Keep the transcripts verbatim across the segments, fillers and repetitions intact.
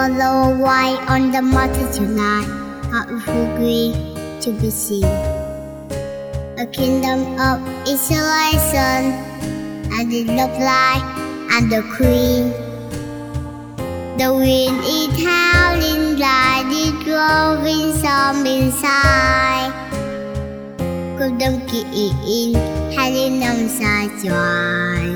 follow white on the mountain tonight, beautiful green to be seen. A kingdom of isolation, and the love light and the queen. The wind is howling like the growing storm inside. Cô đơn kỳ in, hai đêm nằm xa trời.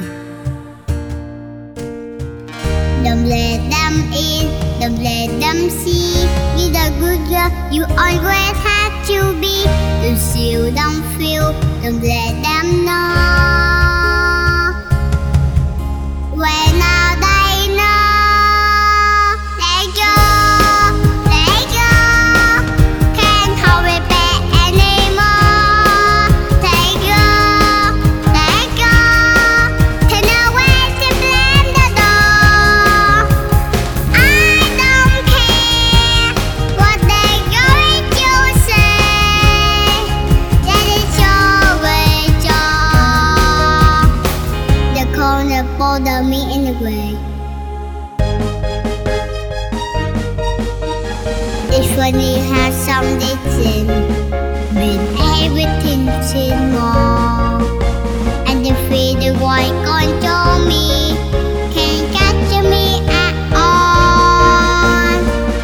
Don't let them in, don't let them see. Be the good girl you always had to be. Don't feel, don't feel, don't let them know. When now they know, let go, let go. Can't hold it back anymore. Let go, let go. Turn away to blame the door. I don't care what they're going to say. That is your way, Joe. The corner bother me anyway. It's funny how some days in when everything seems more, and the feeling white control me can't catch me at all.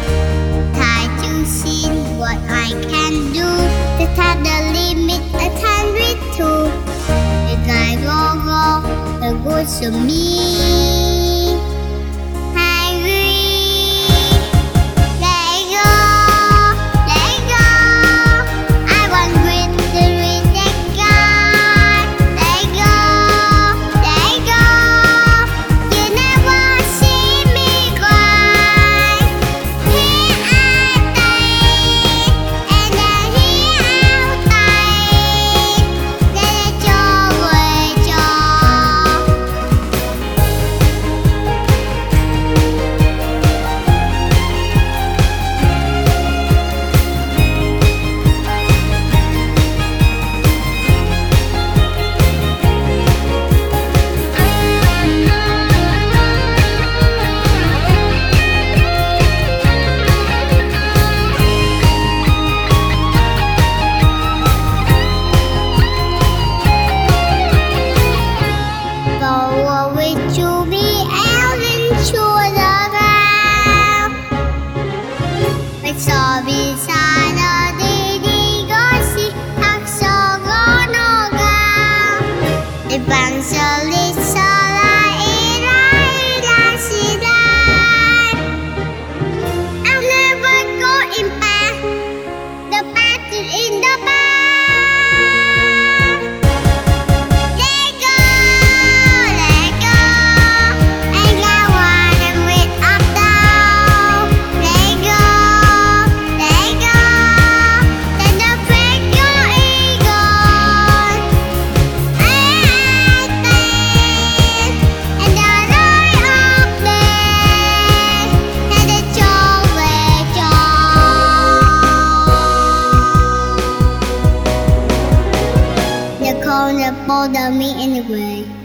Try to see what I can do to tap the limit I can reach to. It's like go go the good to me. The corner bother me anyway.